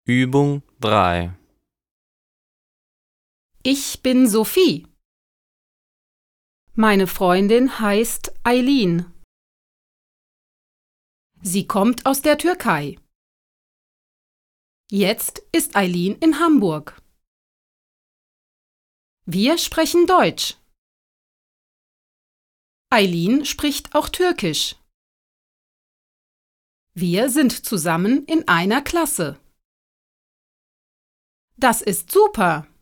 Übung 3. Ich bin Sophie. Meine Freundin heißt Eileen. Sie kommt aus der Türkei. Jetzt ist Eileen in Hamburg. Wir sprechen Deutsch. Eileen spricht auch Türkisch. Wir sind zusammen in einer Klasse. Das ist super!